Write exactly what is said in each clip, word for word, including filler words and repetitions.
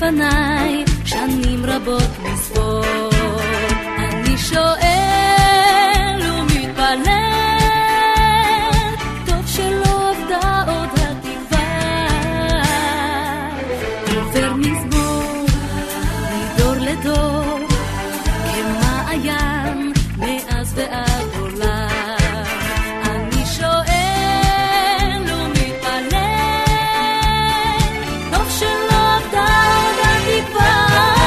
לפניי שנים רבות מספור. אני שואל ומתפלל, טוב שלא עבדה עוד התקווה. עובר מזמור מדור לדור כמעיין מאז ועד עולם. אני שואל ומתפלל, טוב שלא עבדה עוד התקווה.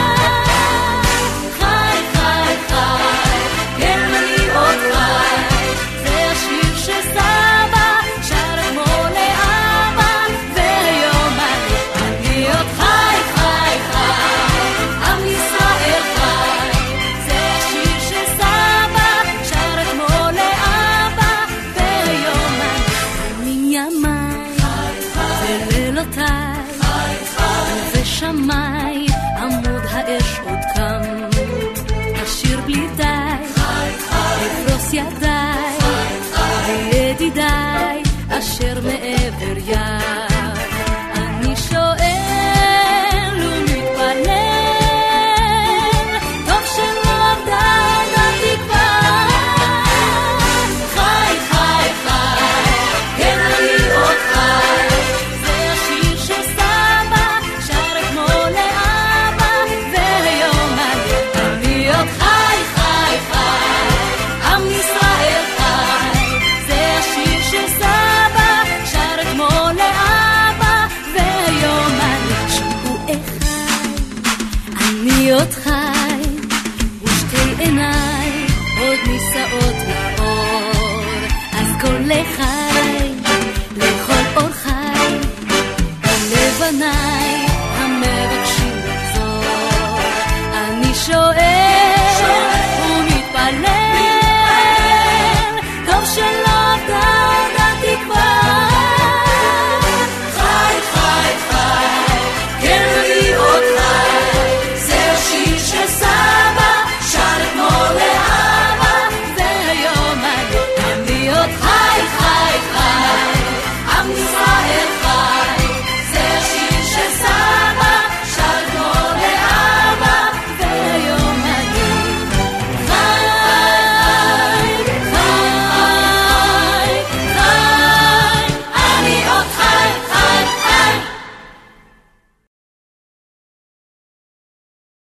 חי חי חי, כן אני עוד חי, זה השיר שסבא שר כמו לאבא, והיום אני אני עוד חי חי חי, עם ישראל חי, זה השיר שסבא שר כמו לאבא, והיום אני מימיי ולילותיי ובשמי עמוד האש עוד קם, אשיר בלי די, אפרוס ידיי וידידיי אשר מעבר יד. אני שואל ומתפלל, טוב שלא עבדה עוד התקווה. חי חי חי, כן אני עוד חי, זה השיר שסבא שר כמו לאבא, והיום אני אני עוד חי חי חי, עם ישראל חי, זה השיר שסבא שר כמו לאבא, והיום אני שהוא אחד, אני עוד חי, ושתי עיניי עוד נישאות לאור, אז כל אחד